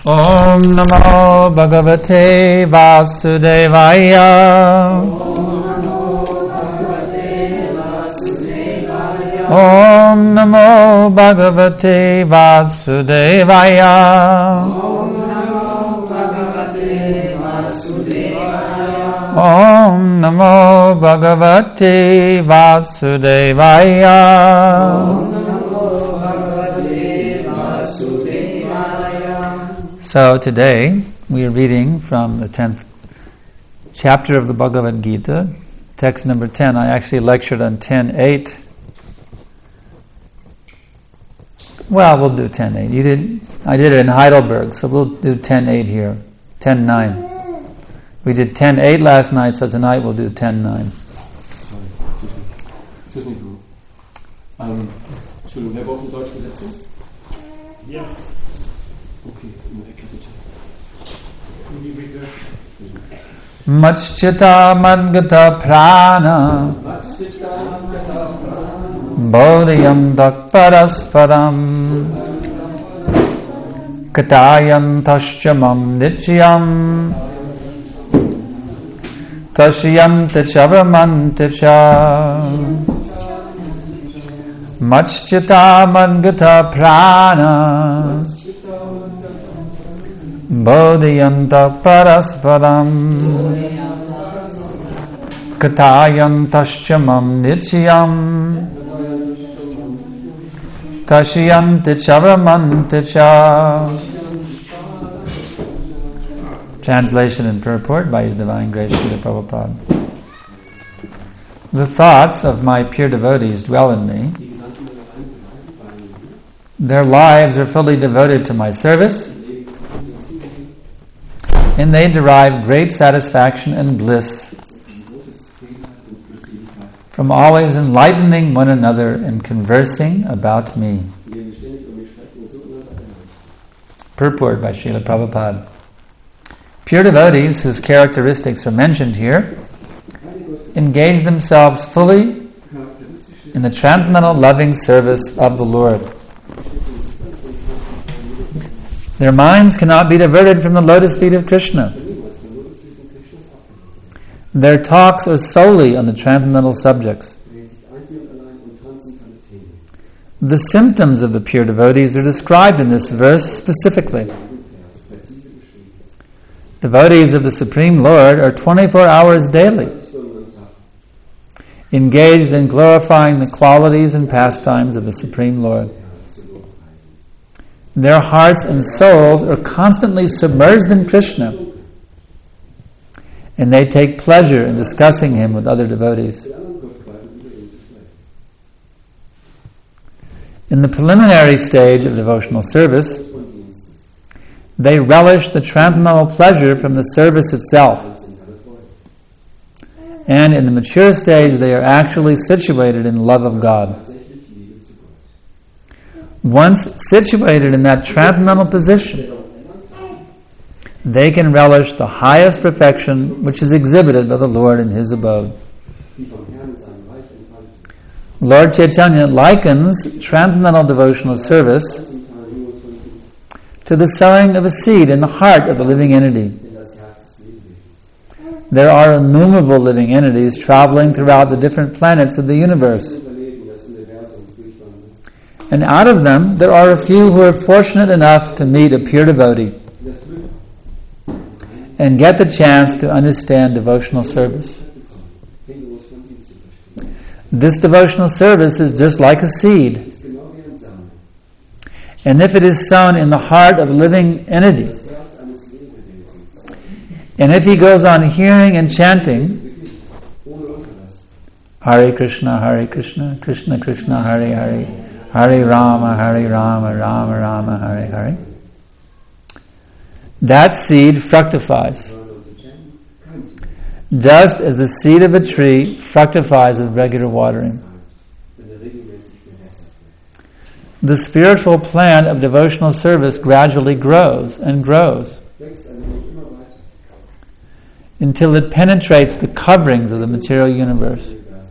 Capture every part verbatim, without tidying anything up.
Om Namo Bhagavate Vasudevaya. Om Namo Bhagavate Vasudevaya. Om Namo Bhagavate Vasudevaya. So today we are reading from the tenth chapter of the Bhagavad Gita, text number ten. I actually lectured on ten eight. Well, we'll do ten eight. You did. I did it in Heidelberg, so we'll do ten eight here. ten nine. We did ten eight last night, so tonight we'll do ten nine. Sorry, Entschuldigung. Ähm, Entschuldigung, wer braucht eine deutsche Übersetzung? Ja. Okay, in der Ecke bitte. Machchita madgata prana bodhiyam dakparasparam katayantaschamam nityam tashyantachavramantacha Machchita madgata prana bodhiyanta parasparam katayantaschamam nityam tashyantachavramantacha. Translation and purport by His Divine Grace Srila Prabhupada. The thoughts of my pure devotees dwell in me. Their lives are fully devoted to my service, and they derive great satisfaction and bliss from always enlightening one another and conversing about me. Purport by Srila Prabhupada. Pure devotees, whose characteristics are mentioned here, engage themselves fully in the transcendental loving service of the Lord. Their minds cannot be diverted from the lotus feet of Krishna. Their talks are solely on the transcendental subjects. The symptoms of the pure devotees are described in this verse specifically. Devotees of the Supreme Lord are twenty-four hours daily engaged in glorifying the qualities and pastimes of the Supreme Lord. Their hearts and souls are constantly submerged in Krishna, and they take pleasure in discussing Him with other devotees. In the preliminary stage of devotional service, they relish the transcendental pleasure from the service itself. And in the mature stage, they are actually situated in love of God. Once situated in that transcendental position, they can relish the highest perfection which is exhibited by the Lord in His abode. Lord Chaitanya likens transcendental devotional service to the sowing of a seed in the heart of the living entity. There are innumerable living entities traveling throughout the different planets of the universe. And out of them, there are a few who are fortunate enough to meet a pure devotee and get the chance to understand devotional service. This devotional service is just like a seed. And if it is sown in the heart of a living entity, and if he goes on hearing and chanting, Hare Krishna, Hare Krishna, Krishna Krishna, Hare Hare, Hare Rama, Hare Rama, Rama Rama, Hare Hare, that seed fructifies. Just as the seed of a tree fructifies with regular watering. The spiritual plant of devotional service gradually grows and grows until it penetrates the coverings of the material universe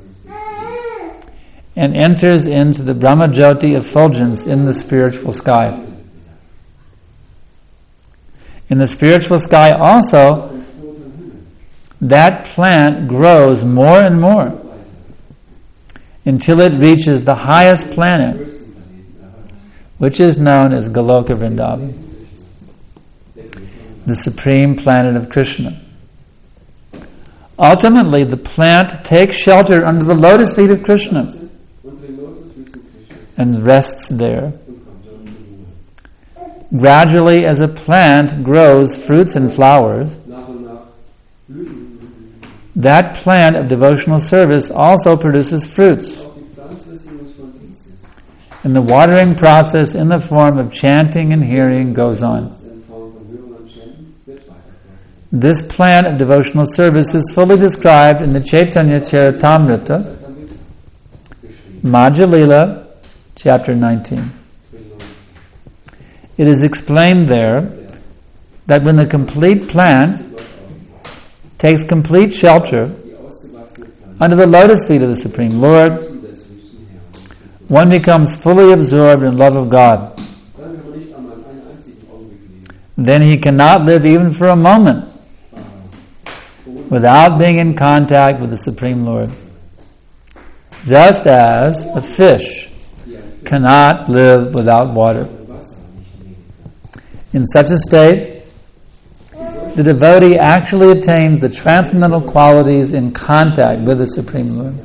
and enters into the Brahmajyoti effulgence in the spiritual sky. In the spiritual sky also, that plant grows more and more until it reaches the highest planet, which is known as Goloka Vrindavan, the supreme planet of Krishna. Ultimately, the plant takes shelter under the lotus feet of Krishna and rests there. Gradually, as a plant grows fruits and flowers, that plant of devotional service also produces fruits. And the watering process in the form of chanting and hearing goes on. This plant of devotional service is fully described in the Chaitanya Charitamrita, Madhya Lila, chapter nineteen. It is explained there that when the complete plant takes complete shelter under the lotus feet of the Supreme Lord, one becomes fully absorbed in love of God. Then he cannot live even for a moment without being in contact with the Supreme Lord. Just as a fish cannot live without water. In such a state, the devotee actually attains the transcendental qualities in contact with the Supreme Lord.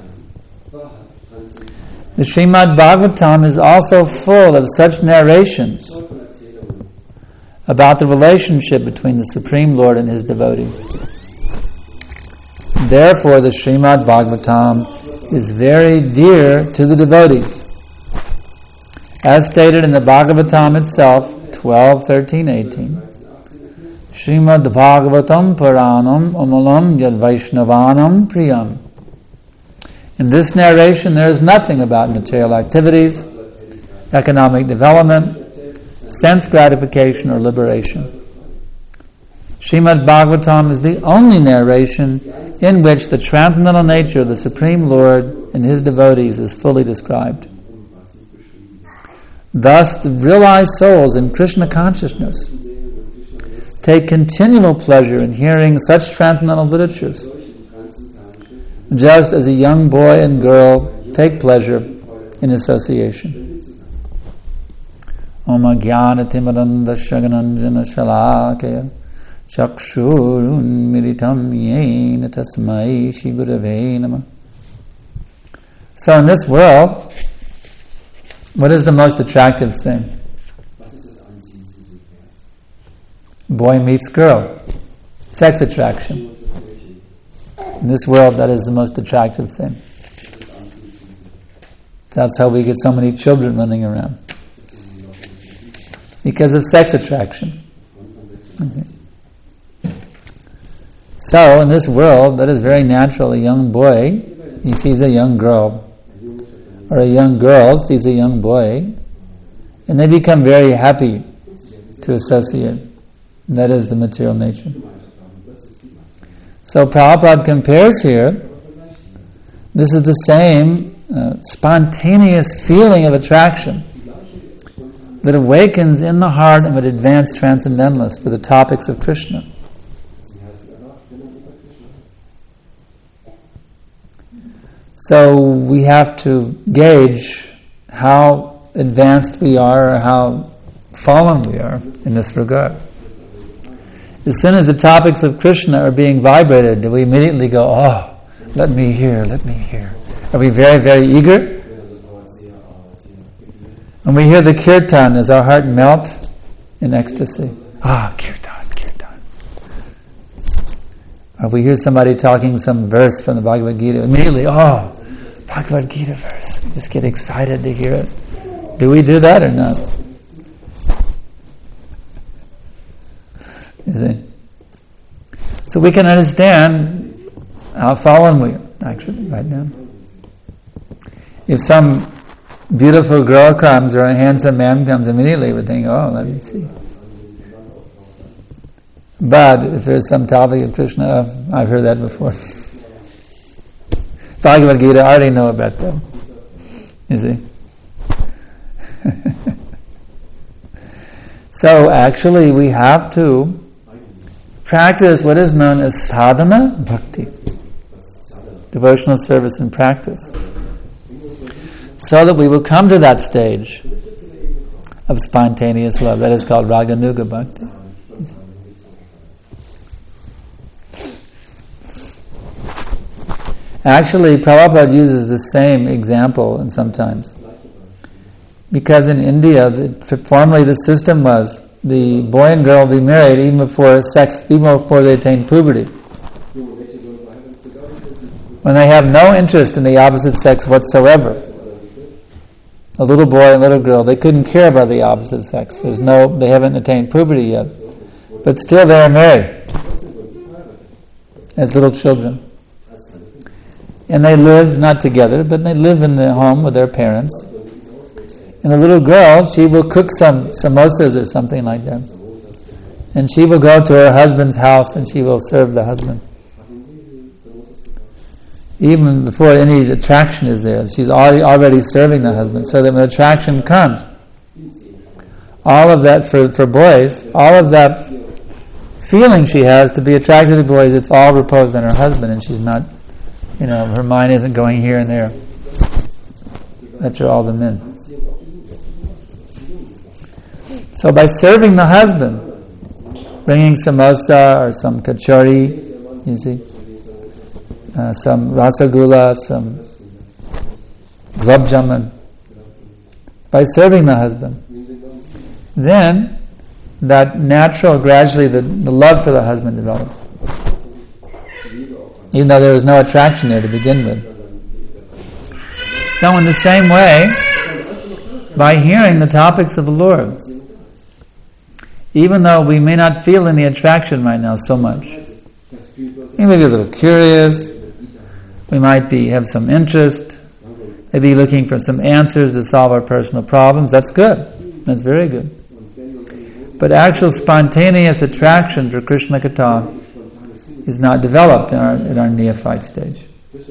The Srimad Bhagavatam is also full of such narrations about the relationship between the Supreme Lord and his devotee. Therefore, the Srimad Bhagavatam is very dear to the devotees. As stated in the Bhagavatam itself, twelve, thirteen, eighteen. Srimad Bhagavatam Puranam Amalam Yad Vaishnavanam Priyam. In this narration, there is nothing about material activities, economic development, sense gratification, or liberation. Srimad Bhagavatam is the only narration in which the transcendental nature of the Supreme Lord and his devotees is fully described. Thus, the realized souls in Krishna consciousness take continual pleasure in hearing such transcendental literatures, just as a young boy and girl take pleasure in association. Om Jnana Timiranda Shagananjana Shalakaya Chakshurun Miritam Yena Tasmai Shri Gurave Namah. So in this world, what is the most attractive thing? Boy meets girl. Sex attraction. In this world, that is the most attractive thing. That's how we get so many children running around. Because of sex attraction. Okay. So, in this world, that is very natural. A young boy, he sees a young girl. Or a young girl sees a young boy. And they become very happy to associate. That is the material nature. So Prabhupada compares here, this is the same uh, spontaneous feeling of attraction that awakens in the heart of an advanced transcendentalist for the topics of Krishna. So we have to gauge how advanced we are or how fallen we are in this regard. As soon as the topics of Krishna are being vibrated, do we immediately go, oh, let me hear, let me hear. Are we very, very eager? When we hear the kirtan, does our heart melt in ecstasy? Ah, kirtan, kirtan. Or we hear somebody talking some verse from the Bhagavad Gita, immediately, oh, Bhagavad Gita verse. We just get excited to hear it. Do we do that or not? You see? So we can understand how fallen we are, actually, right now. If some beautiful girl comes or a handsome man comes, immediately we think, oh, let me see. But if there's some topic of Krishna, oh, I've heard that before. Bhagavad Gita, I already know about them. You see? So actually we have to practice what is known as sadhana bhakti, devotional service and practice, so that we will come to that stage of spontaneous love. That is called Raganuga Bhakti. Actually, Prabhupada uses the same example and sometimes. Because in India, the, formerly the system was the boy and girl be married even before sex, even before they attain puberty. When they have no interest in the opposite sex whatsoever. A little boy and little girl, they couldn't care about the opposite sex. There's no, they haven't attained puberty yet. But still they are married as little children. And they live, not together, but they live in the home with their parents. And the little girl, she will cook some samosas or something like that. And she will go to her husband's house and she will serve the husband. Even before any attraction is there, she's already, already serving the husband, so that when attraction comes, all of that, for, for boys, all of that feeling she has to be attracted to boys, it's all reposed on her husband, and she's not, you know, her mind isn't going here and there. That's all the men. So by serving the husband, bringing samosa or some kachori, you see, uh, some rasagula, some gulab jamun, by serving the husband, then that natural, gradually the, the love for the husband develops. Even though there was no attraction there to begin with. So in the same way, by hearing the topics of the Lord, even though we may not feel any attraction right now so much, we may be a little curious, we might be have some interest, maybe looking for some answers to solve our personal problems. That's good. That's very good. But actual spontaneous attraction for Krishna Katha is not developed in our, in our neophyte stage.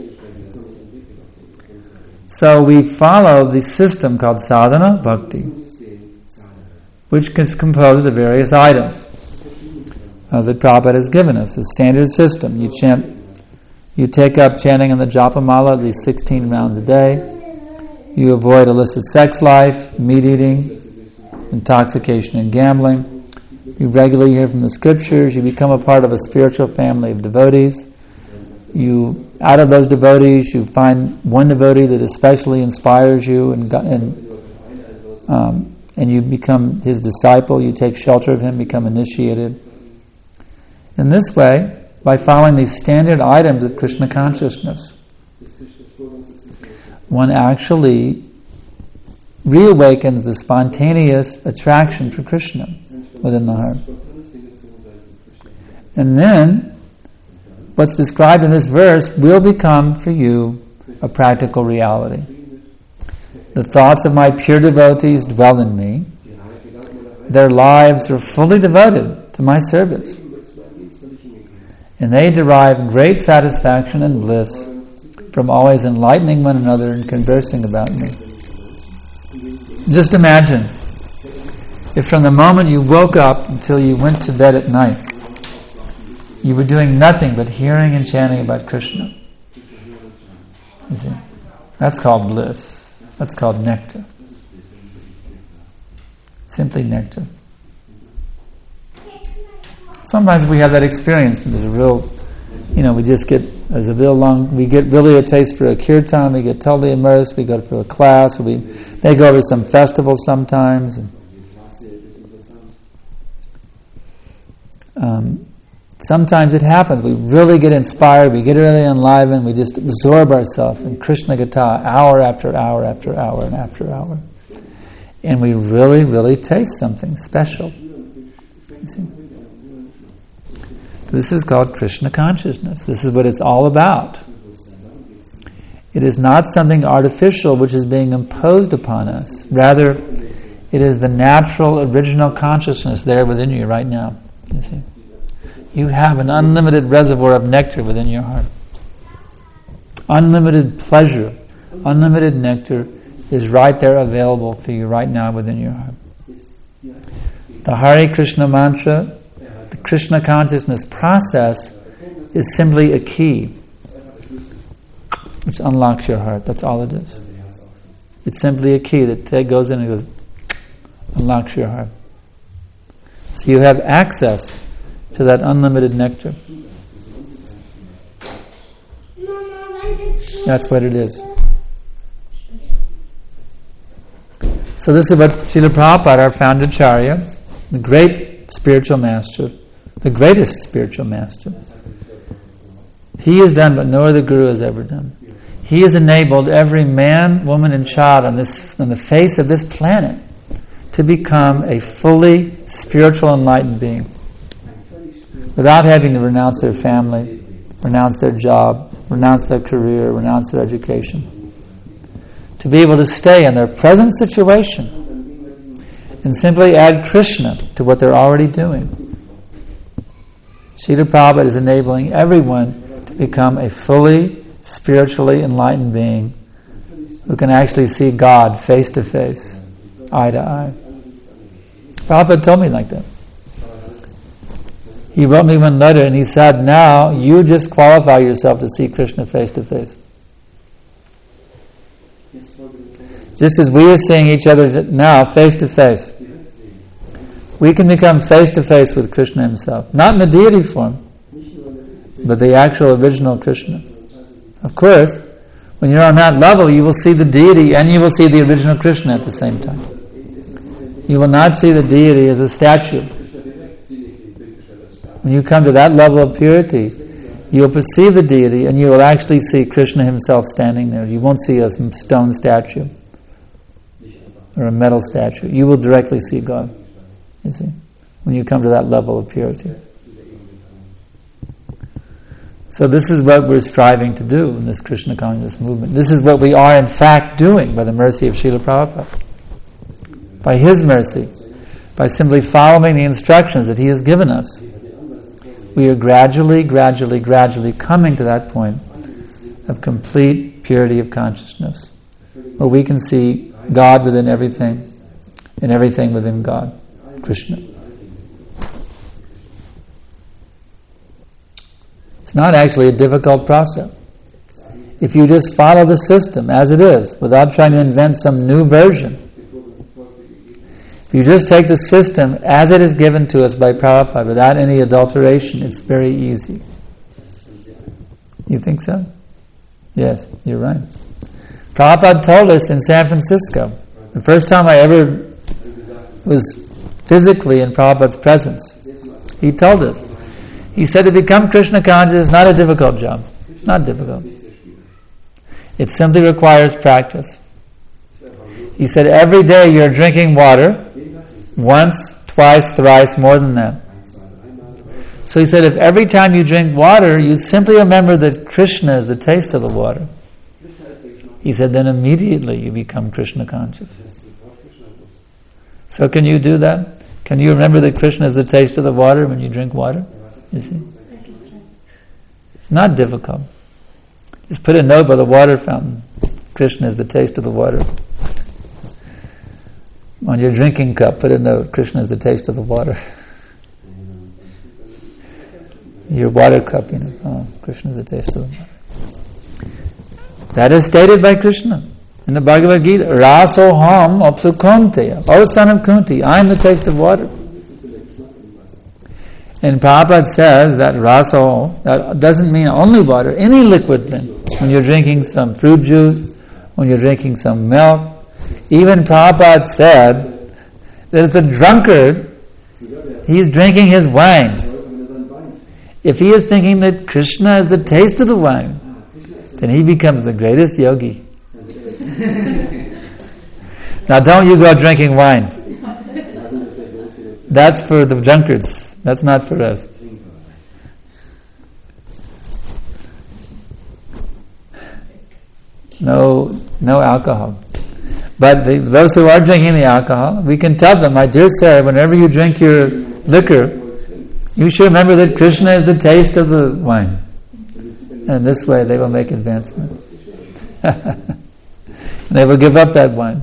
So we follow the system called sadhana bhakti, which is composed of various items uh, that Prabhupada has given us, a standard system. You chant, you take up chanting in the Japamala at least sixteen rounds a day. You avoid illicit sex life, meat eating, intoxication and gambling. You regularly hear from the scriptures. You become a part of a spiritual family of devotees. You, out of those devotees, you find one devotee that especially inspires you, and and um, and you become his disciple. You take shelter of him, become initiated. In this way, by following these standard items of Krishna consciousness, one actually reawakens the spontaneous attraction for Krishna within the heart. And then, what's described in this verse will become for you a practical reality. The thoughts of my pure devotees dwell in me. Their lives are fully devoted to my service. And they derive great satisfaction and bliss from always enlightening one another and conversing about me. Just imagine if from the moment you woke up until you went to bed at night, you were doing nothing but hearing and chanting about Krishna. You see, that's called bliss. That's called nectar. Simply nectar. Sometimes we have that experience. There's a real, you know, we just get, there's a real long, we get really a taste for a kirtan, we get totally immersed, we go for a class, we they go to some festival sometimes. And, um, sometimes it happens, we really get inspired, we get really enlivened, we just absorb ourselves in Krishna Katha hour after hour after hour and after hour. And we really, really taste something special. You see? This is called Krishna consciousness. This is what it's all about. It is not something artificial which is being imposed upon us. Rather, it is the natural, original consciousness there within you right now. You see? You have an unlimited reservoir of nectar within your heart. Unlimited pleasure, unlimited nectar is right there available for you right now within your heart. The Hare Krishna mantra, the Krishna consciousness process is simply a key which unlocks your heart. That's all it is. It's simply a key that goes in and goes, unlocks your heart. So you have access to that unlimited nectar. That's what it is. So this is what Srila Prabhupada, our founder Acharya, the great spiritual master, the greatest spiritual master, he has done what no other guru has ever done. He has enabled every man, woman, and child on this on the face of this planet to become a fully spiritual enlightened being without having to renounce their family, renounce their job, renounce their career, renounce their education. To be able to stay in their present situation and simply add Krishna to what they're already doing. Srila Prabhupada is enabling everyone to become a fully spiritually enlightened being who can actually see God face to face, eye to eye. Prabhupada told me like that. He wrote me one letter and he said, now you just qualify yourself to see Krishna face to face. Just as we are seeing each other now face to face, we can become face to face with Krishna himself. Not in the deity form, but the actual original Krishna. Of course, when you're on that level, you will see the deity and you will see the original Krishna at the same time. You will not see the deity as a statue. When you come to that level of purity, you will perceive the deity and you will actually see Krishna himself standing there. You won't see a stone statue or a metal statue. You will directly see God, you see, when you come to that level of purity. So this is what we're striving to do in this Krishna consciousness movement. This is what we are in fact doing by the mercy of Srila Prabhupada. By his mercy, by simply following the instructions that he has given us, we are gradually, gradually, gradually coming to that point of complete purity of consciousness, where we can see God within everything, and everything within God, Krishna. It's not actually a difficult process. If you just follow the system as it is, without trying to invent some new version, if you just take the system as it is given to us by Prabhupada, without any adulteration, it's very easy. You think so? Yes, you're right. Prabhupada told us in San Francisco, the first time I ever was physically in Prabhupada's presence, he told us, he said to become Krishna conscious is not a difficult job. Not difficult. It simply requires practice. He said every day you're drinking water, once, twice, thrice, more than that. So he said if every time you drink water, you simply remember that Krishna is the taste of the water. He said, then immediately you become Krishna conscious. So can you do that? Can you remember that Krishna is the taste of the water when you drink water? You see? It's not difficult. Just put a note by the water fountain. Krishna is the taste of the water. On your drinking cup, put a note. Krishna is the taste of the water. Your water cup, you know. Oh, Krishna is the taste of the water. That is stated by Krishna in the Bhagavad Gita. Rasoham apsu Kunteya. O son of Kunti, I am the taste of water. And Prabhupada says that raso, that doesn't mean only water, any liquid thing. When you're drinking some fruit juice, when you're drinking some milk. Even Prabhupada said that if the drunkard, he's drinking his wine. If he is thinking that Krishna is the taste of the wine, then he becomes the greatest yogi. Now don't you go drinking wine. That's for the drunkards. That's not for us. No, no alcohol. But the, those who are drinking the alcohol, we can tell them, my dear sir, whenever you drink your liquor, you should remember that Krishna is the taste of the wine. And this way they will make advancement. They will give up that wine.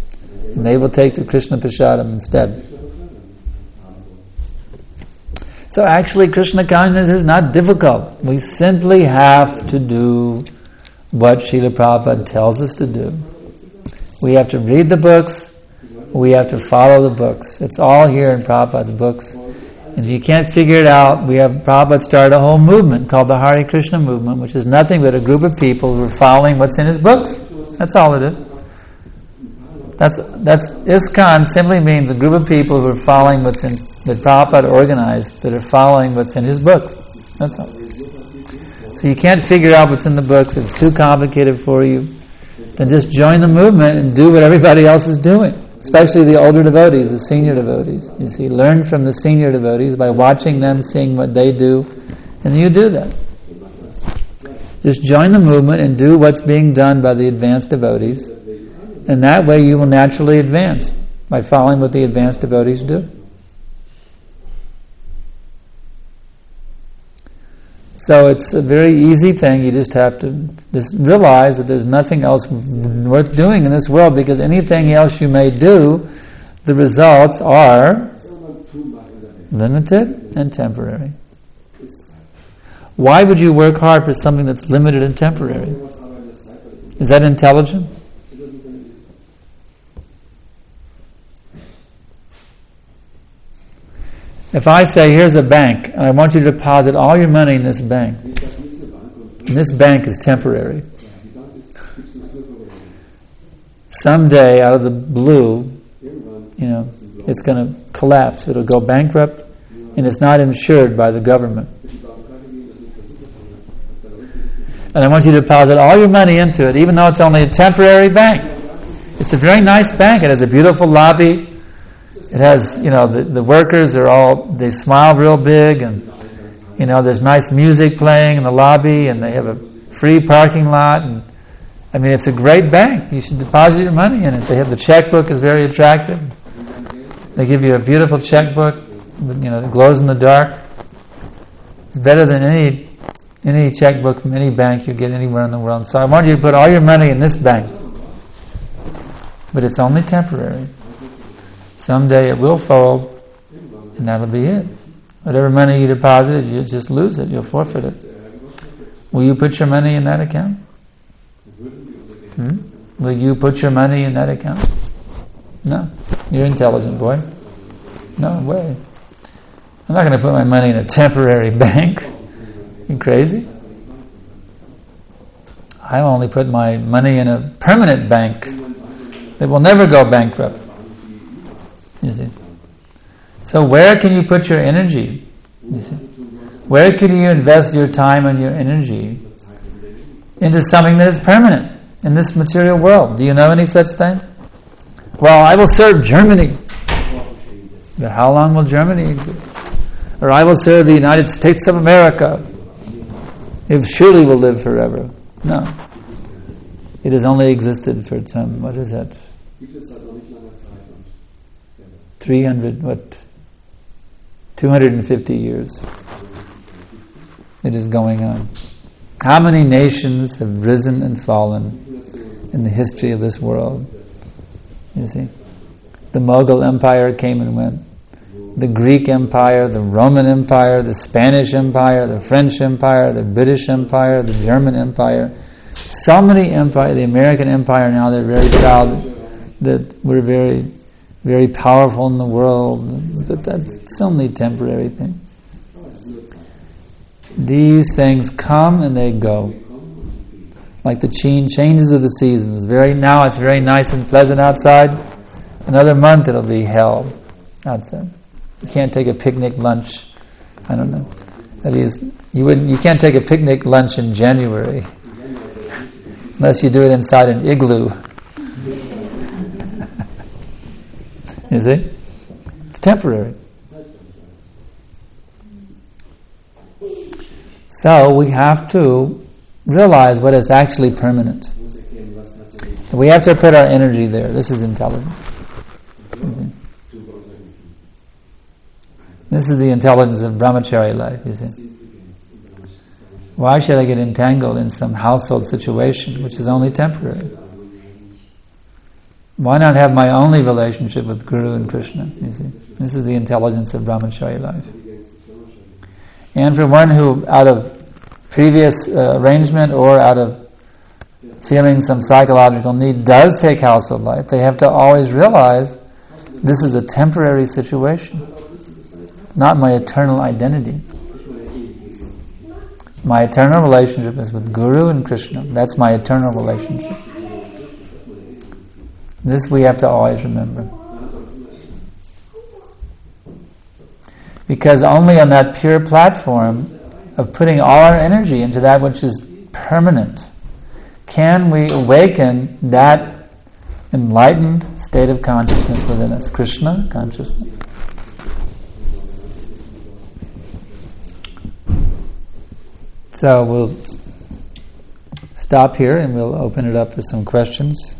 And they will take to Krishna Prasadam instead. So actually Krishna consciousness is not difficult. We simply have to do what Srila Prabhupada tells us to do. We have to read the books, we have to follow the books. It's all here in Prabhupada's books. And if you can't figure it out, we have Prabhupada started a whole movement called the Hare Krishna movement, which is nothing but a group of people who are following what's in his books. That's all it is. That's that's ISKCON simply means a group of people who are following what's in that Prabhupada organized, that are following what's in his books. That's all. So you can't figure out what's in the books, it's too complicated for you. Then just join the movement and do what everybody else is doing. Especially the older devotees, the senior devotees. You see, learn from the senior devotees by watching them, seeing what they do, and you do that. Just join the movement and do what's being done by the advanced devotees, and that way you will naturally advance by following what the advanced devotees do. So it's a very easy thing. You just have to just realize that there's nothing else worth doing in this world, because anything else you may do, the results are limited and temporary. Why would you work hard for something that's limited and temporary? Is that intelligent? If I say, here's a bank, and I want you to deposit all your money in this bank, and this bank is temporary. Someday, out of the blue, you know, it's going to collapse. It'll go bankrupt, and it's not insured by the government. And I want you to deposit all your money into it, even though it's only a temporary bank. It's a very nice bank. It has a beautiful lobby. It has, you know, the, the workers are all, they smile real big, and, you know, there's nice music playing in the lobby, and they have a free parking lot, and, I mean, it's a great bank. You should deposit your money in it. They have, the checkbook is very attractive. They give you a beautiful checkbook, you know, that glows in the dark. It's better than any any checkbook from any bank you get anywhere in the world. So I want you to put all your money in this bank. But it's only temporary. Someday it will fold, and that'll be it. Whatever money you deposited, you just lose it. You'll forfeit it. Will you put your money in that account? Hmm? Will you put your money in that account? No. You're an intelligent boy. No way. I'm not going to put my money in a temporary bank. You crazy? I only put my money in a permanent bank that will never go bankrupt. You see? So where can you put your energy? You see? Where can you invest your time and your energy into something that is permanent in this material world? Do you know any such thing? Well, I will serve Germany. But how long will Germany exist? Or I will serve the United States of America. It surely will live forever. No. It has only existed for some, what is that? three hundred, what? two hundred fifty years. It is going on. How many nations have risen and fallen in the history of this world? You see? The Mughal Empire came and went. The Greek Empire, the Roman Empire, the Spanish Empire, the French Empire, the British Empire, the German Empire. So many empires, the American Empire now, they're very proud that we're very, very powerful in the world, but that's only a temporary thing. These things come and they go. Like the changes of the seasons. Very Now it's very nice and pleasant outside. Another month it'll be hell outside. You can't take a picnic lunch. I don't know. That is, you wouldn't. You can't take a picnic lunch in January unless you do it inside an igloo. You see, it's temporary. So we have to realize what is actually permanent. We have to put our energy there. This is intelligent. Mm-hmm. This is the intelligence of brahmachari life, you see. Why should I get entangled in some household situation which is only temporary? Why not have my only relationship with Guru and Krishna, you see? This is the intelligence of brahmachari life. And for one who, out of previous uh, arrangement or out of feeling some psychological need, does take household life, they have to always realize this is a temporary situation, not my eternal identity. My eternal relationship is with Guru and Krishna. That's my eternal relationship. This we have to always remember. Because only on that pure platform of putting all our energy into that which is permanent can we awaken that enlightened state of consciousness within us, Krishna consciousness. So we'll stop here and we'll open it up for some questions.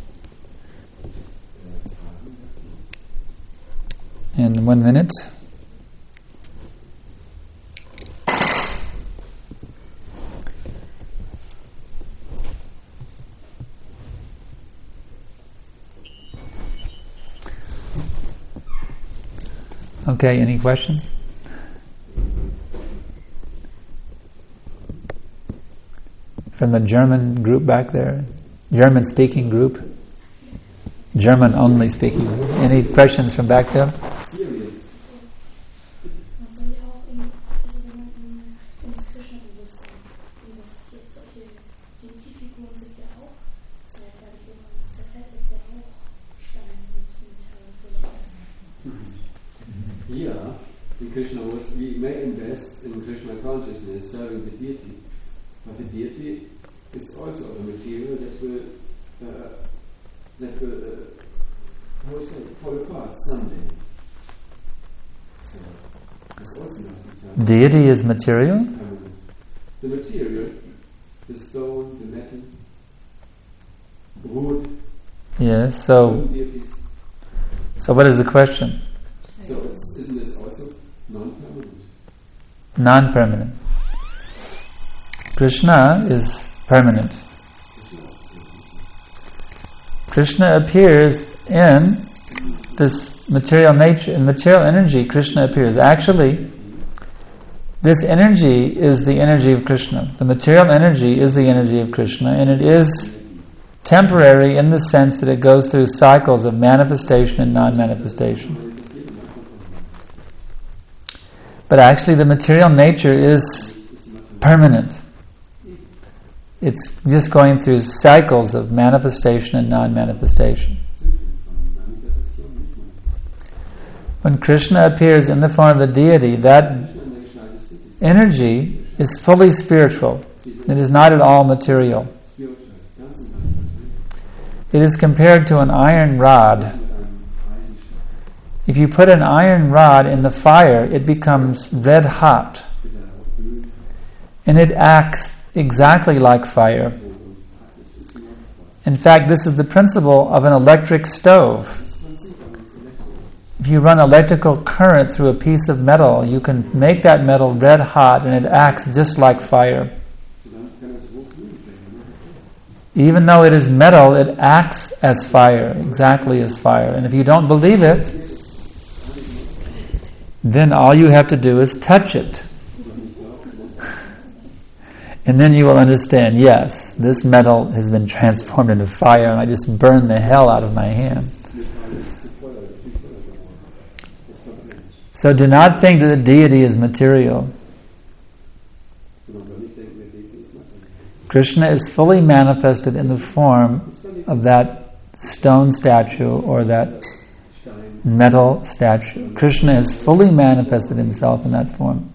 In one minute. Okay, any questions? From the German group back there? German speaking group? German only speaking group. Any questions from back there? Here, in Krishna was, we may invest in Krishna consciousness, serving the deity, but the deity is also a material that will, uh, that will, uh, how to say, fall apart someday. So, it's also not the deity is material? Um, the material, the stone, the metal, wood. Yes, so, so what is the question? So it's, isn't this also non-permanent? Non-permanent. Krishna is permanent. Krishna appears in this material nature, in material energy. Krishna appears. Actually, this energy is the energy of Krishna. The material energy is the energy of Krishna, and it is temporary in the sense that it goes through cycles of manifestation and non-manifestation. But actually the material nature is permanent. It's just going through cycles of manifestation and non-manifestation. When Krishna appears in the form of the deity, that energy is fully spiritual. It is not at all material. It is compared to an iron rod. If you put an iron rod in the fire, it becomes red hot. And it acts exactly like fire. In fact, this is the principle of an electric stove. If you run electrical current through a piece of metal, you can make that metal red hot and it acts just like fire. Even though it is metal, it acts as fire, exactly as fire. And if you don't believe it, then all you have to do is touch it. And then you will understand, yes, this metal has been transformed into fire and I just burned the hell out of my hand. So do not think that the deity is material. Krishna is fully manifested in the form of that stone statue or that metal statue. Krishna has fully manifested himself in that form.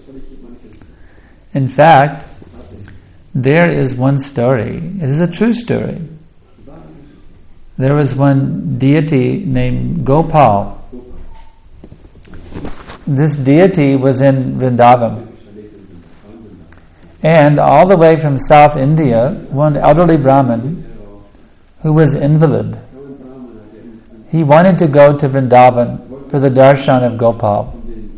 In fact, there is one story. It is a true story. There was one deity named Gopal. This deity was in Vrindavan. And all the way from South India, one elderly Brahmin who was invalid, he wanted to go to Vrindavan for the darshan of Gopal.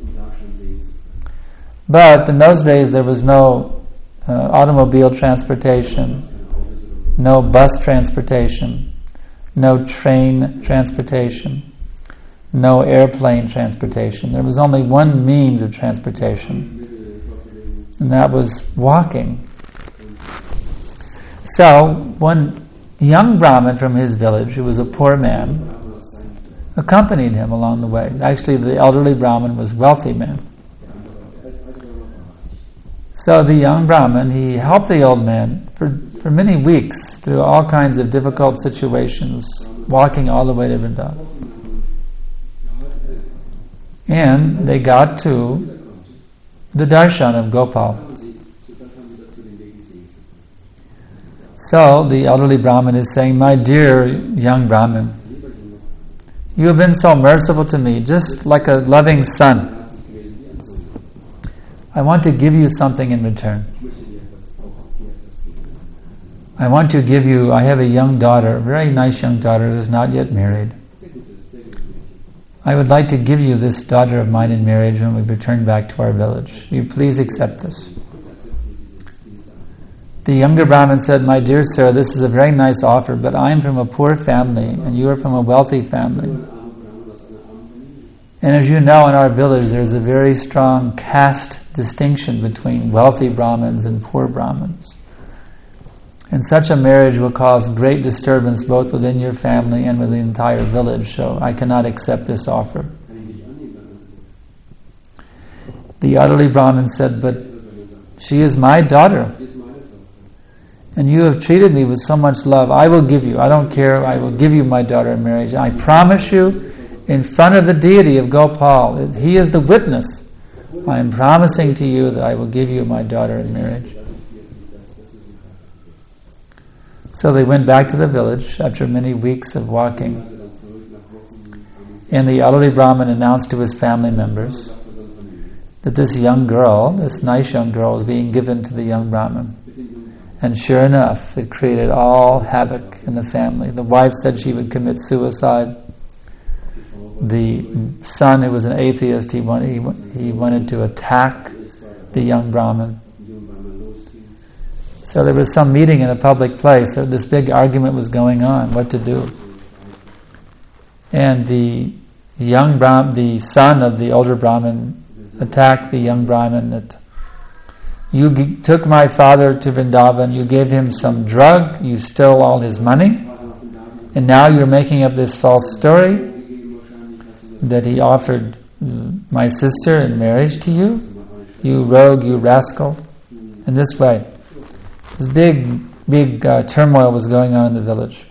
But in those days there was no uh, automobile transportation, no bus transportation, no train transportation, no airplane transportation. There was only one means of transportation, and that was walking. So, one young Brahmin from his village, who was a poor man, accompanied him along the way. Actually, the elderly Brahmin was a wealthy man. So the young Brahmin, he helped the old man for, for many weeks through all kinds of difficult situations, walking all the way to Vrindavan. And they got to the darshan of Gopal. So the elderly Brahmin is saying, "My dear young Brahmin, you have been so merciful to me, just like a loving son. I want to give you something in return. I want to give you, I have a young daughter, a very nice young daughter who is not yet married. I would like to give you this daughter of mine in marriage when we return back to our village. Will you please accept this?" The younger Brahmin said, "My dear sir, this is a very nice offer, but I am from a poor family and you are from a wealthy family. And as you know, in our village there's a very strong caste distinction between wealthy Brahmins and poor Brahmins. And such a marriage will cause great disturbance both within your family and within the entire village, so I cannot accept this offer." The elderly Brahmin said, "But she is my daughter. And you have treated me with so much love. I will give you, I don't care, I will give you my daughter in marriage. I promise you in front of the deity of Gopal, he is the witness. I am promising to you that I will give you my daughter in marriage." So they went back to the village after many weeks of walking. And the elderly Brahmin announced to his family members that this young girl, this nice young girl, was being given to the young Brahmin. And sure enough, it created all havoc in the family. The wife said she would commit suicide. The son, who was an atheist, he wanted, he, he wanted to attack the young Brahmin. So there was some meeting in a public place. So this big argument was going on, what to do. And the young Brahmin, the son of the older Brahmin, attacked the young Brahmin that, "You g- took my father to Vrindavan, you gave him some drug, you stole all his money, and now you're making up this false story that he offered my sister in marriage to you, you rogue, you rascal." In this way, this big, big uh, turmoil was going on in the village.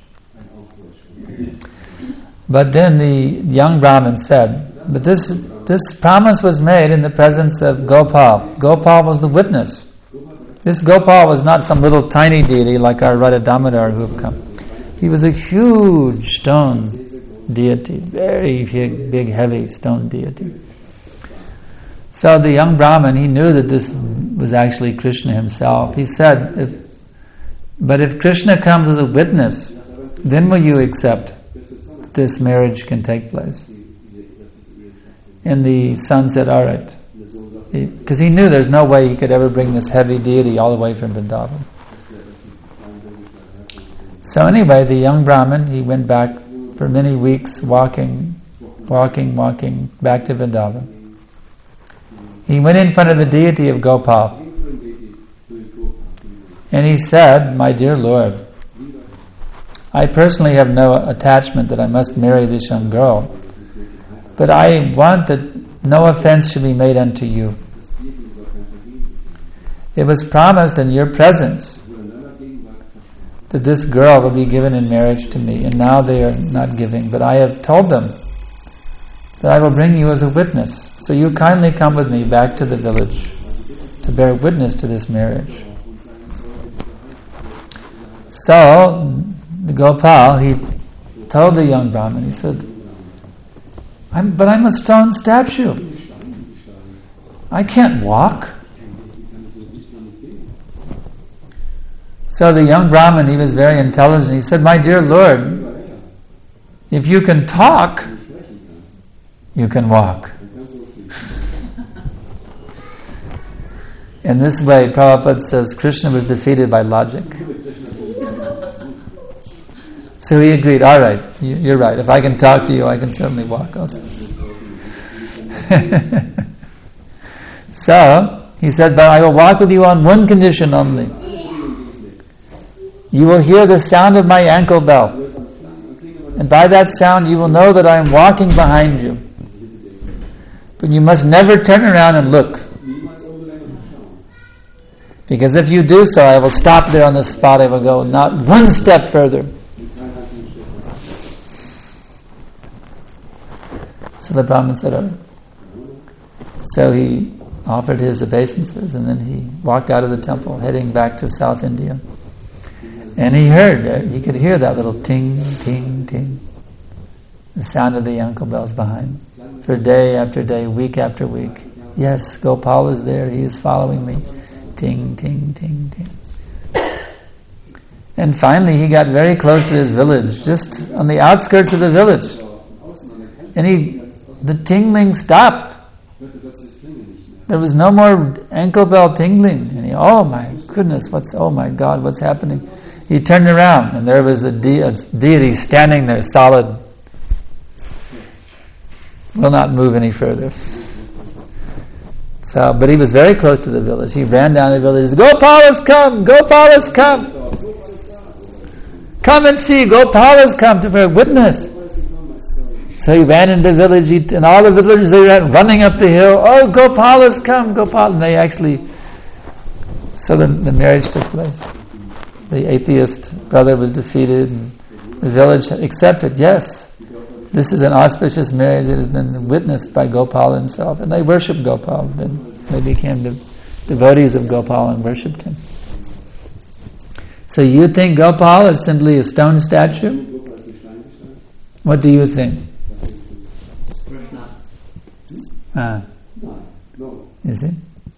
But then the young Brahmin said, "But this this promise was made in the presence of Gopal. Gopal was the witness. This Gopal was not some little tiny deity like our Radha Damodar who have come. He was a huge stone deity, very big, big, heavy stone deity." So the young Brahmin, he knew that this was actually Krishna himself. He said, "If, but if Krishna comes as a witness, then will you accept that this marriage can take place?" And the son said, "All right." Because he, he knew there's no way he could ever bring this heavy deity all the way from Vrindavan. So anyway, the young Brahmin, he went back for many weeks walking, walking, walking back to Vrindavan. He went in front of the deity of Gopal. And he said, "My dear Lord, I personally have no attachment that I must marry this young girl. But I want that no offense should be made unto you. It was promised in your presence that this girl will be given in marriage to me, and now they are not giving. But I have told them that I will bring you as a witness. So you kindly come with me back to the village to bear witness to this marriage." So Gopal, he told the young Brahmin, he said, I'm, but I'm a stone statue. I can't walk. So the young Brahmin, he was very intelligent. He said, "My dear Lord, if you can talk, you can walk." In this way, Prabhupada says, Krishna was defeated by logic. So he agreed, "All right, you're right. If I can talk to you, I can certainly walk also." So He said, but I will walk with you on one condition only. You will hear the sound of my ankle bell. And by that sound you will know that I am walking behind you. But you must never turn around and look. Because if you do so, I will stop there on the spot. I will go not one step further. So the Brahmin said, all right. So he offered his obeisances and then he walked out of the temple heading back to South India. And he heard, he could hear that little ting, ting, ting. The sound of the ankle bells behind. For day after day, week after week. Yes, Gopal is there, he is following me. Ting, ting, ting, ting. And finally he got very close to his village, just on the outskirts of the village. And he, the tingling stopped. There was no more ankle bell tingling. And he, oh my goodness, what's, oh my God, what's happening? He turned around and there was a, de- a deity standing there, solid. Will not move any further. So, but he was very close to the village. He ran down the village. Gopal has come! Gopal has come! Come and see! Gopal has come to bear witness. So he ran into the village, he, and all the villagers they ran running up the hill. Oh, Gopal has come! Gopal! And they actually. So the, the marriage took place. The atheist brother was defeated, and the village accepted. Yes. This is an auspicious marriage that has been witnessed by Gopal himself. And they worshipped Gopal. Then they became the devotees of Gopal and worshipped him. So you think Gopal is simply a stone statue? What do you think? Krishna. Ah. No. You see?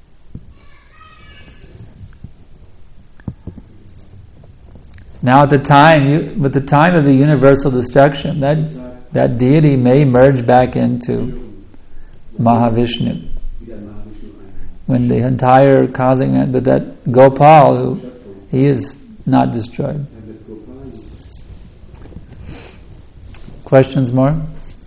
Now at the time, you, with the time of the universal destruction, that that deity may merge back into Mahavishnu. When the entire causing, but that Gopal, who he is not destroyed. Questions more?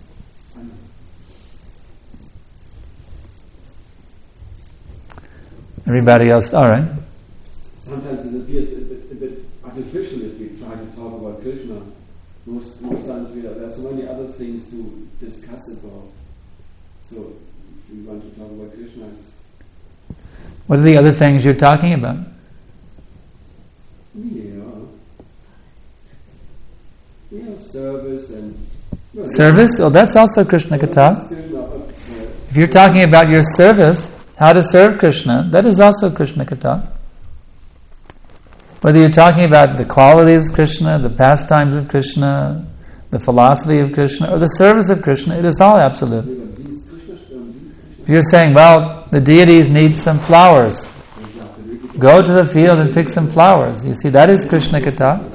Everybody else, all right. Sometimes it appears a bit, a bit artificial if we try to talk about Krishna. Most, most times we are, there are so many other things to discuss about. So if we want to talk about Krishna, it's... What are the other things you're talking about? Yeah. Yeah, service and... Well, service? Oh, that's also Krishna Katha. If you're talking about your service, how to serve Krishna, that is also Krishna Katha. Whether you're talking about the quality of Krishna, the pastimes of Krishna, the philosophy of Krishna, or the service of Krishna, it is all absolute. If you're saying, well, the deities need some flowers, go to the field and pick some flowers. You see, that is Krishna Katha.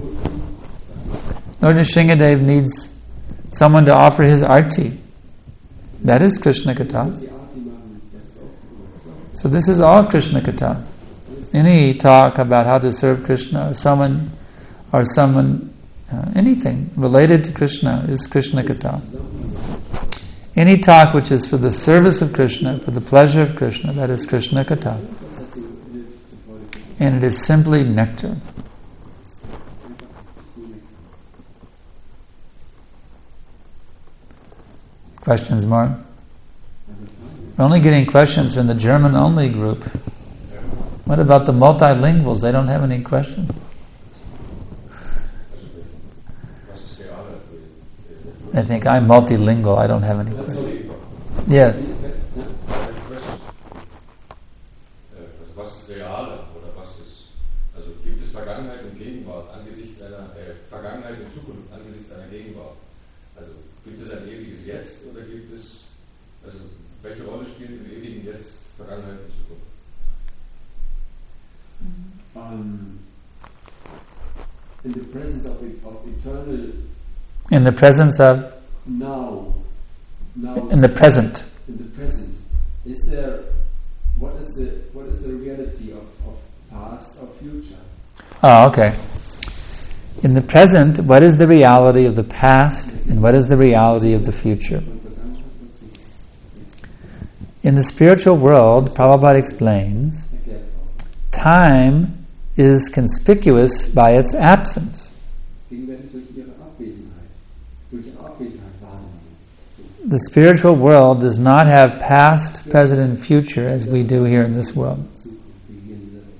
Lord Nrsingadev needs someone to offer his arti. That is Krishna Katha. So this is all Krishna Katha. Any talk about how to serve Krishna, or someone, or someone, uh, anything related to Krishna is Krishna Katha. Any talk which is for the service of Krishna, for the pleasure of Krishna, that is Krishna Katha. And it is simply nectar. Questions more? We're only getting questions from the German-only group. What about the multilinguals? They don't have any questions. I think I'm multilingual. I don't have any questions. Yes. Was ist realer oder was ist? Also gibt es Vergangenheit und Gegenwart angesichts einer äh, Vergangenheit und Zukunft angesichts einer Gegenwart? Also gibt es ein ewiges Jetzt oder gibt es also welche Rolle spielt im ewigen Jetzt Vergangenheit und Zukunft? Um, in the presence of, of eternal. In the presence of. Now. Now. In the present. In the present, is there? What is the what is the reality of, of past or future? Oh, okay. In the present, what is the reality of the past and what is the reality of the future? In the spiritual world, Prabhupada explains, Erklärt auch. time is conspicuous by its absence. Gegenwärtig durch ihre Abwesenheit. Durch ihre Abwesenheit wahrnehmen. The spiritual world does not have past, present, and future as we do here in this world. Zukunft, wie hier in dieser Welt.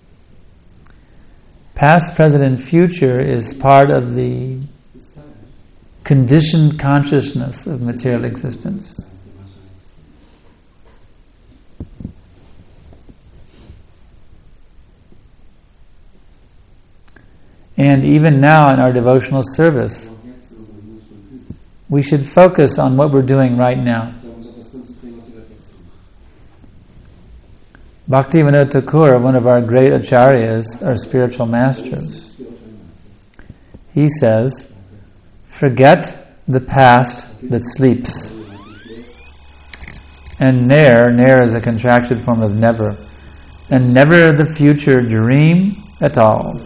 Past, present, and future is part of the Ist Teil conditioned consciousness of material existence. des Seins der Wahrscheinlichkeit. And even now in our devotional service, Auch jetzt in unserem Emotional Dienst. we should focus on what we're doing right now. Wir sollen uns auf das konzentrieren, was wir da jetzt tun. Bhaktivinoda Thakur, one of our great acharyas, our spiritual masters, he says, forget the past that sleeps. And ne'er, ne'er is a contracted form of never. And never the future dream at all.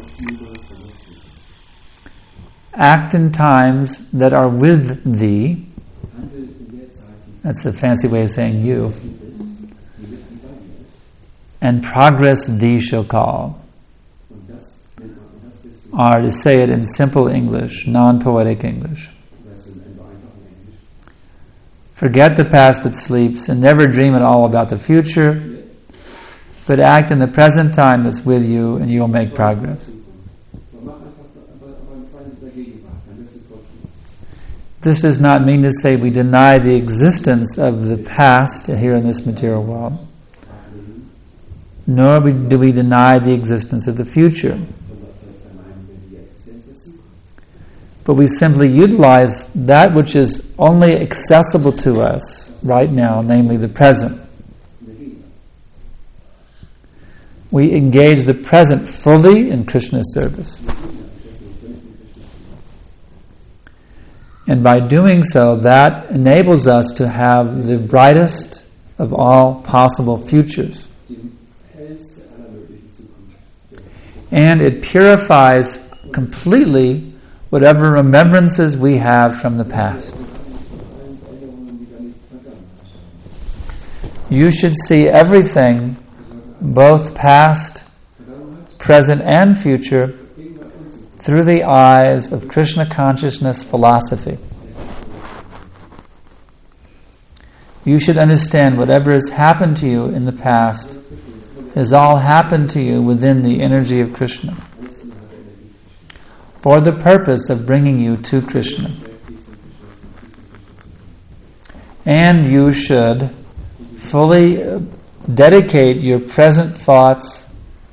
Act in times that are with thee. Handel in der Zeit, die That's a fancy way of saying you. ist, die mit und bei dir ist. And progress thee shall call. Und das nennt man, und das wirst du, Or to say it in simple English, non-poetic English. weißt du, in einfachen Englisch. Forget the past that sleeps and never dream at all about the future, but act in the present time that's with you and you'll make progress. Aber mach einfach aber, aber eine Zeit in der Gegenwart, dann wirst du fortschreiten. This does not mean to say we deny the existence of the past here in this material world, nor do we deny the existence of the future. But we simply utilize that which is only accessible to us right now, namely the present. We engage the present fully in Krishna's service. And by doing so, that enables us to have the brightest of all possible futures. And it purifies completely whatever remembrances we have from the past. You should see everything, both past, present, and future, through the eyes of Krishna consciousness philosophy. You should understand whatever has happened to you in the past has all happened to you within the energy of Krishna, for the purpose of bringing you to Krishna. And you should fully dedicate your present thoughts,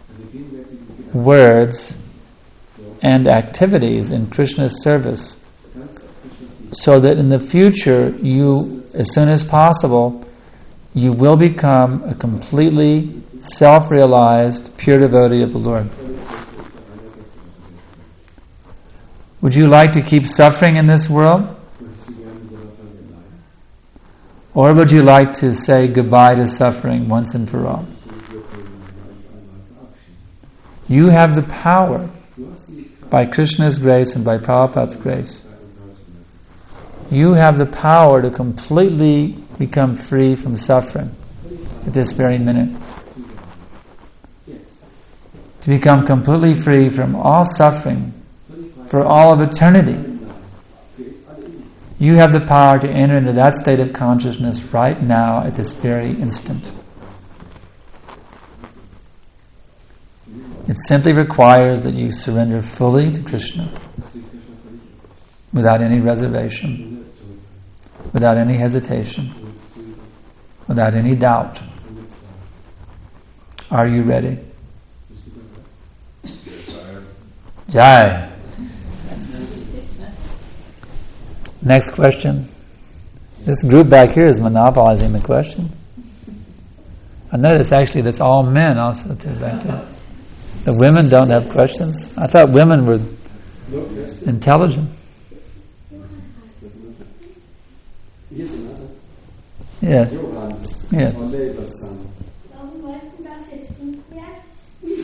words, and activities in Krishna's service, so that in the future you, as soon as possible, you will become a completely self-realized, pure devotee of the Lord. Would you like to keep suffering in this world? Or would you like to say goodbye to suffering once and for all? You have the power, by Krishna's grace and by Prabhupada's grace. You have the power to completely become free from suffering at this very minute. To become completely free from all suffering for all of eternity. You have the power to enter into that state of consciousness right now at this very instant. It simply requires that you surrender fully to Krishna without any reservation, without any hesitation, without any doubt. Are you ready? Jai. Next question. This group back here is monopolizing the question. I notice actually that's all men also too back there. The women don't have questions. I thought women were intelligent. Yes. Yes. Warum wollten das jetzt rückwärts?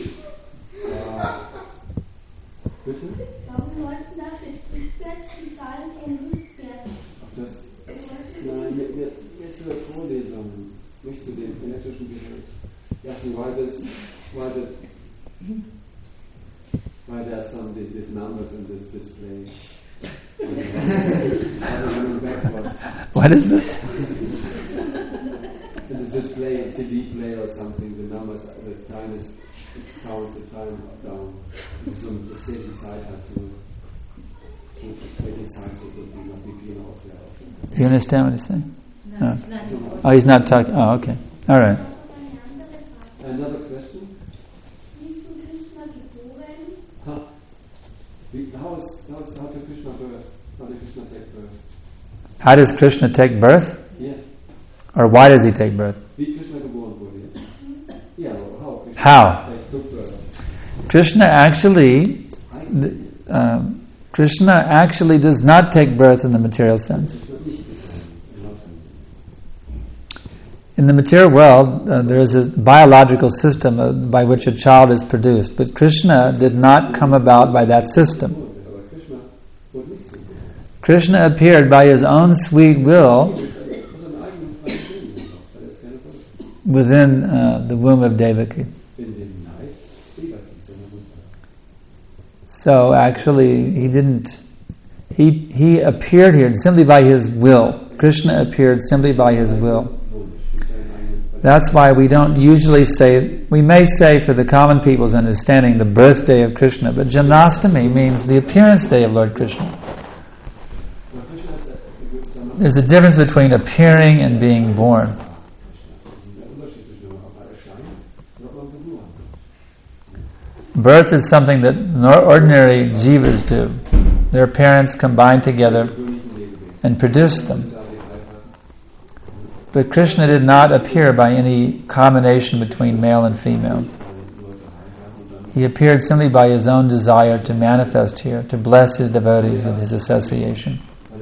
Bitte? Warum wollten das jetzt rückwärts? Die Zahlen gehen rückwärts. Das, nein, jetzt zur Vorlesung. nicht zu dem elektrischen Gerät. He asked me why this, why the, why there are some these, these numbers in this display. What is this? In this display, T V play or something, the numbers, the time is, it counts the time down. So the same side had to, to take the side so that we not be clean out there. You understand what he's saying? No, Oh. it's not important. Oh, he's not talking. Oh, okay. All right. Another question? Wie ist nun Krishna geboren? Huh? We, how is how is how did Krishna birth? How did Krishna take birth? How does Krishna take birth? Yeah. Or why does he take birth? Wie Krishna geboren wurde. Yeah. Well, how Krishna How? take, took birth? Krishna actually, um, Krishna actually does not take birth in the material sense. Krishna nicht geboren. In the material world, uh, there is a biological system uh, by which a child is produced, but Krishna did not come about by that system. Aber Krishna wurde nicht so geboren. Krishna appeared by his own sweet will Er ist aus seinem eigenen freien Willen heraus, weil er ist keine Volk. within uh, the womb of Devaki. In dem Leib Devaki, seiner Mutter. So actually, he didn't. He he appeared here simply by his will. Krishna appeared simply by his will. That's why we don't usually say, we may say for the common people's understanding, the birthday of Krishna, but Janmashtami means the appearance day of Lord Krishna. There's a difference between appearing and being born. Birth is something that ordinary jivas do. Their parents combine together and produce them. But Krishna did not appear by any combination between male and female. He appeared simply by his own desire to manifest here, to bless his devotees with his association.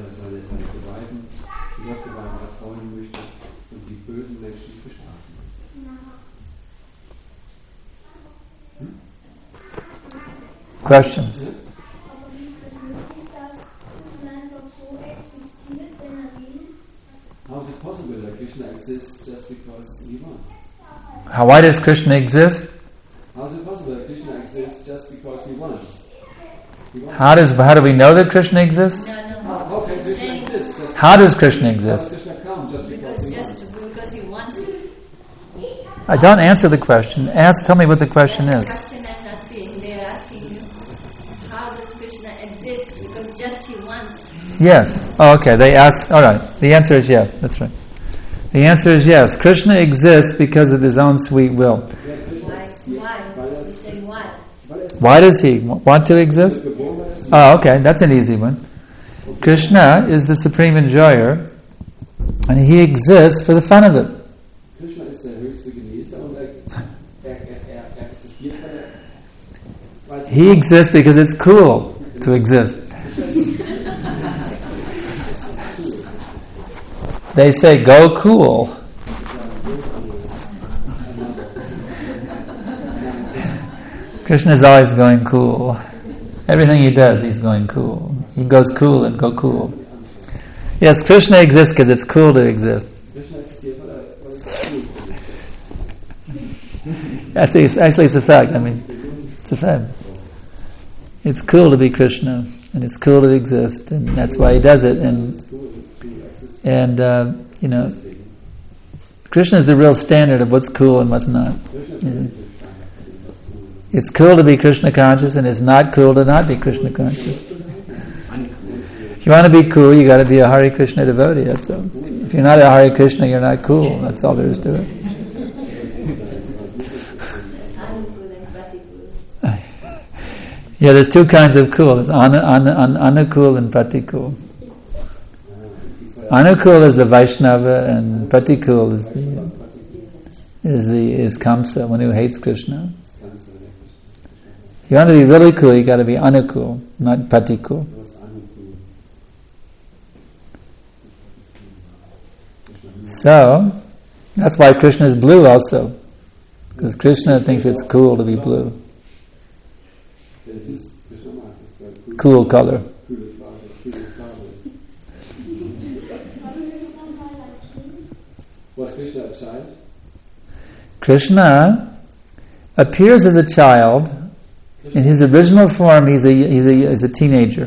Questions? Aber wie ist es möglich, dass Krishna einfach so existiert, wenn er will? How is it possible that Krishna exists just because he wants? How, why does Krishna exist? How is it possible that Krishna exists just because he wants? He wants. How does how do we know that Krishna exists? No, no. How, how can He's Krishna saying exist? Just How does Krishna how does exist? Krishna come just because, because he just wants? because he wants it. I don't answer the question. Ask. Tell me what the question is. Question and asking, they are asking you, how does Krishna exist? Because just he wants. Yes. Oh, okay. They ask. All right. The answer is yes. That's right. The answer is yes. Krishna exists because of his own sweet will. Why? Why? You say why? Why does he want to exist? Oh, okay. That's an easy one. Krishna is the supreme enjoyer, and he exists for the fun of it. Krishna ist der höchste Genießer und er, er, er, er existiert, weil er, weil He exists because it's cool to exist. They say, go cool. Krishna is always going cool. Everything he does, he's going cool. He goes cool and go cool. Yes, Krishna exists because it's cool to exist. Krishna existiert, weil er, weil es cool ist. Actually, it's, actually, it's a fact. I mean, it's a fact. It's cool to be Krishna, and it's cool to exist, and that's why he does it. And It's cool, it's cool, exists. and uh, you know, Krishna is the real standard of what's cool and what's not. Krishna ist Mhm. der Standard, was cool ist. It's cool to be Krishna conscious, and it's not cool to not be Krishna conscious. If you want to be cool, you got to be a Hare Krishna devotee. That's all. If you're not a Hare Krishna, you're not cool. That's all there is to it. Anukul and pratikul. Yeah, there's two kinds of cool. There's anu, anu, anu, anukul and pratikul. Anukul is the Vaishnava, and pratikul is the is the is Kamsa, one who hates Krishna. If you want to be really cool, you got to be anukul, not pratikul. So that's why Krishna is blue also, because Krishna thinks it's cool to be blue, Das ist Krishna mag es, weil cool, cool color. coole Farbe, coole Farbe ist. Haben wir es nochmal als Kind? Was Krishna a child? Krishna appears as a child. In his original form, he's a he's a, he's a teenager.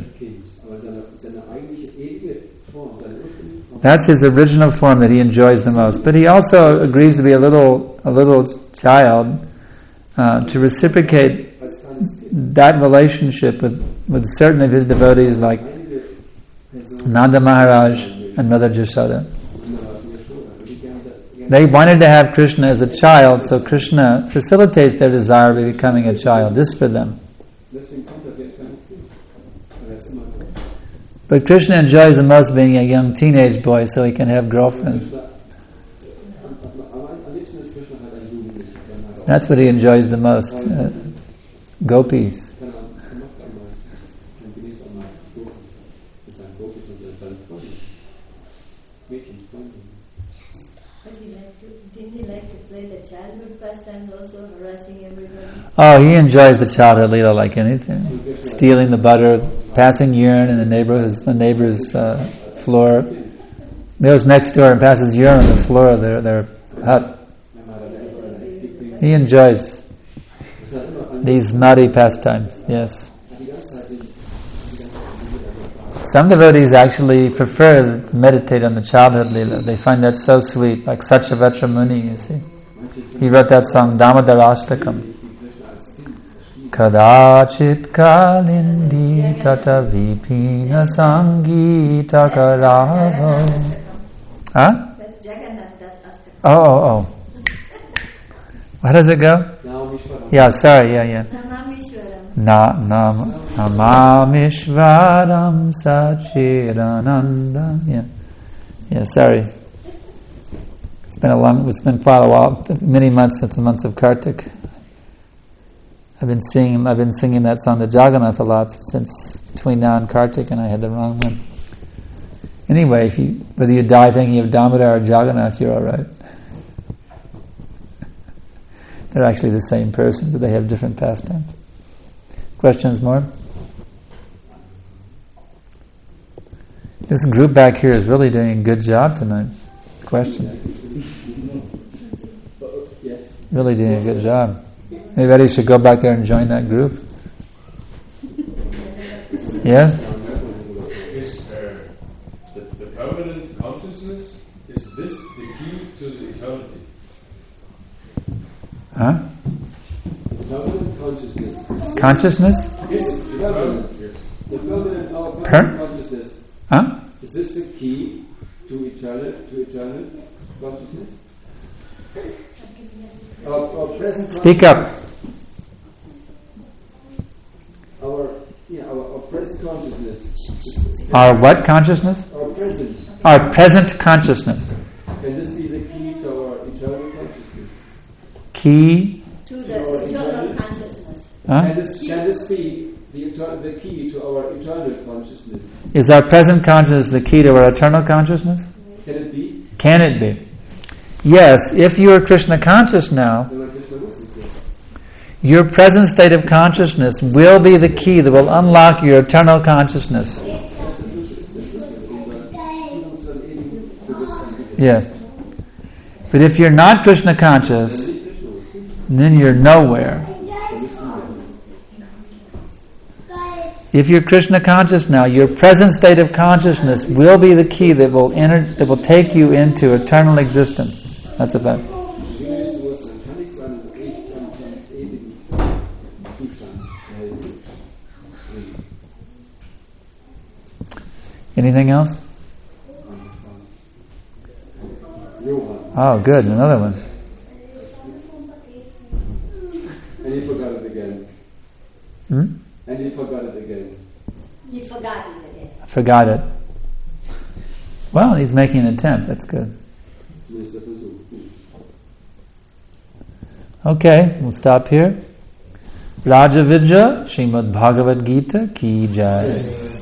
That's his original form that he enjoys the most. But he also agrees to be a little a little child uh, to reciprocate that relationship with, with certain of his devotees like Nanda Maharaj and Mother Jashoda. They wanted to have Krishna as a child, so Krishna facilitates their desire of becoming a child, just for them. But Krishna enjoys the most being a young teenage boy, so he can have girlfriends. That's what he enjoys the most. Uh, gopis. Oh, he enjoys the childhood Leela like anything. Stealing the butter, passing urine in the neighbor's the neighbor's uh, floor. Goes next door and passes urine on the floor of their, their hut. He enjoys these naughty pastimes, yes. Some devotees actually prefer to meditate on the childhood Leela. They find that so sweet, like Satyavatra Muni, you see. He wrote that song, Damodarashtakam. Kadachit kalindi tata vipina sangita karavo. Huh? That's Jagannath Das Astakam. Oh, oh, oh. How does it go? Yeah, sorry, yeah, yeah. Namamishwaram. Na, nam, namamishwaram sachirananda. Yeah. Yeah, sorry. It's been a long, it's been quite a while, many months since the months of Kartik. I've been singing, I've been singing that song to Jagannath a lot since between now and Kartik, and I had the wrong one. Anyway, if you, whether you die thinking of Damodar or Jagannath, you're all right. They're actually the same person, but they have different pastimes. Questions more? This group back here is really doing a good job tonight. Questions? Really doing a good job. Everybody should go back there and join that group. Yes? Is uh, the, the permanent consciousness, is this the key to the eternity? Huh? Permanent consciousness. Consciousness? Yes, the permanent. Yes. The permanent, our permanent Per? consciousness. Huh? Is this the key to eternal, to eternal consciousness? Our, our present Speak up. Our, yeah, our, our present consciousness. Our what consciousness? Our present. Our present consciousness. Can this be the key to our eternal consciousness? Key? To the eternal consciousness. Huh? Can, this, can this be the, eternal, the key to our eternal consciousness? Is our present consciousness the key to our eternal consciousness? Can it be? Can it be? Yes, if you are Krishna conscious now, your present state of consciousness will be the key that will unlock your eternal consciousness. Yes. But if you're not Krishna conscious, then you're nowhere. If you're Krishna conscious now, your present state of consciousness will be the key that will enter, that will take you into eternal existence. That's about it. Anything else? Oh, good. Another one. And he forgot it again. Hmm? And he forgot it again. He forgot it again. Forgot it. Well, he's making an attempt. That's good. Okay, we'll stop here. Raja Vidya, Srimad Bhagavad Gita ki jai.